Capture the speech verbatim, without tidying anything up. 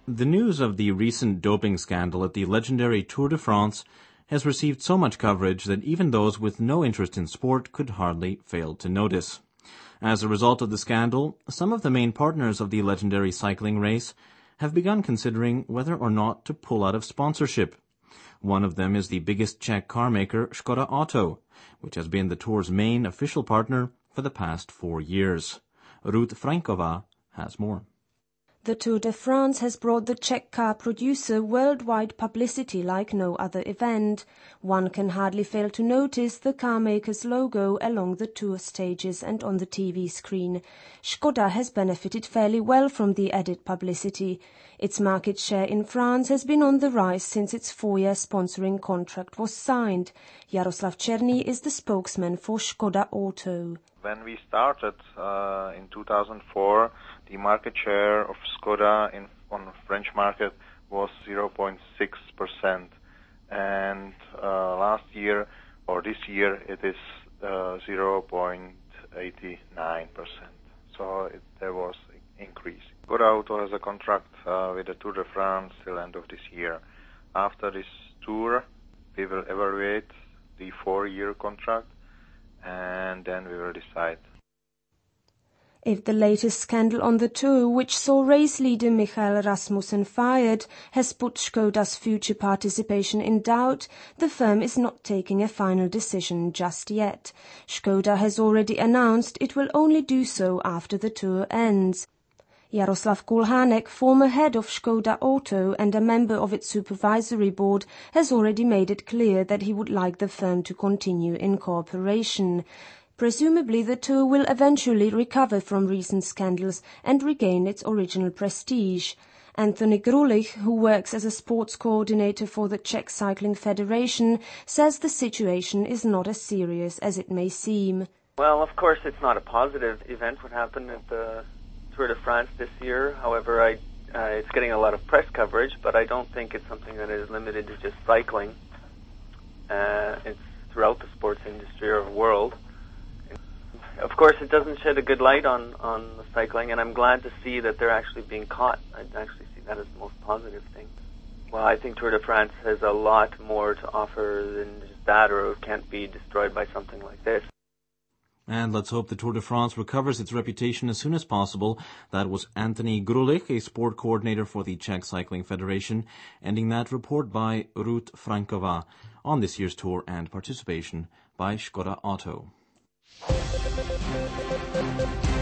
The news of the recent doping scandal at the legendary Tour de France has received so much coverage that even those with no interest in sport could hardly fail to notice. As a result of the scandal, some of the main partners of the legendary cycling race have begun considering whether or not to pull out of sponsorship. One of them is the biggest Czech car maker, Škoda Auto, which has been the Tour's main official partner for the past four years. Ruth Franková has more. The Tour de France has brought the Czech car producer worldwide publicity like no other event. One can hardly fail to notice the car maker's logo along the tour stages and on the T V screen. Škoda has benefited fairly well from the added publicity. Its market share in France has been on the rise since its four-year sponsoring contract was signed. Jaroslav Černý is the spokesman for Škoda Auto. When we started uh, in two thousand four, the market share of Škoda in, on the French market was zero point six percent. And uh, last year, or this year, it is uh, zero point eight nine percent. So it, there was an increase. Škoda Auto has a contract uh, with the Tour de France till end of this year. After this tour, we will evaluate the four-year contract, and then we will decide. If the latest scandal on the tour, which saw race leader Michael Rasmussen fired, has put Škoda's future participation in doubt, the firm is not taking a final decision just yet. Škoda has already announced it will only do so after the tour ends. Jaroslav Kulhánek, former head of Škoda Auto and a member of its supervisory board, has already made it clear that he would like the firm to continue in cooperation. Presumably the tour will eventually recover from recent scandals and regain its original prestige. Anthony Grulich, who works as a sports coordinator for the Czech Cycling Federation, says the situation is not as serious as it may seem. Well, of course it's not a positive event what happened at the Tour de France this year. However, I, uh, it's getting a lot of press coverage, but I don't think it's something that is limited to just cycling. Uh, it's throughout the sports industry or world. Of course, it doesn't shed a good light on, on the cycling, and I'm glad to see that they're actually being caught. I actually see that as the most positive thing. Well, I think Tour de France has a lot more to offer than just that, or it can't be destroyed by something like this. And let's hope the Tour de France recovers its reputation as soon as possible. That was Anthony Grulich, a sport coordinator for the Czech Cycling Federation, ending that report by Ruth Franková on this year's tour and participation by Škoda Auto.